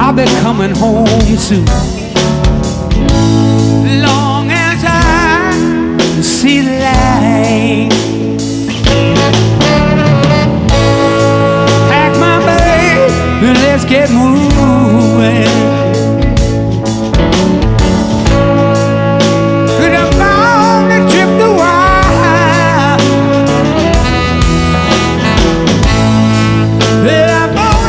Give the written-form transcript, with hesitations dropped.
I'll be coming home soon. Long as I see the light. Pack my bags, let's get moving.